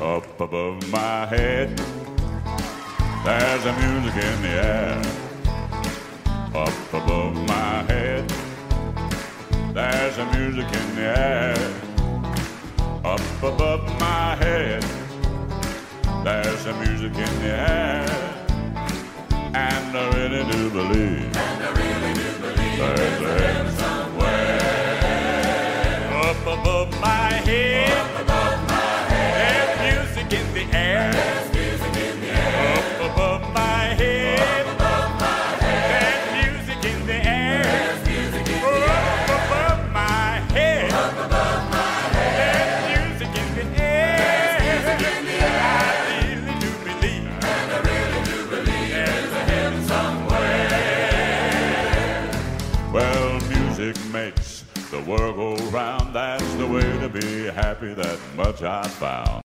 Up above my head, there's a music in the air. Up above my head, there's a music in the air. Up above my head, there's a music in the air. And I really do believe, there's a heaven somewhere. Up above my head, there's music in the air. Up above my head, there's music in the air. Up above my head, there's music in the air. I really do believe, there's a heaven somewhere. Well, music makes the world go round. That's the way to be happy, that much I found.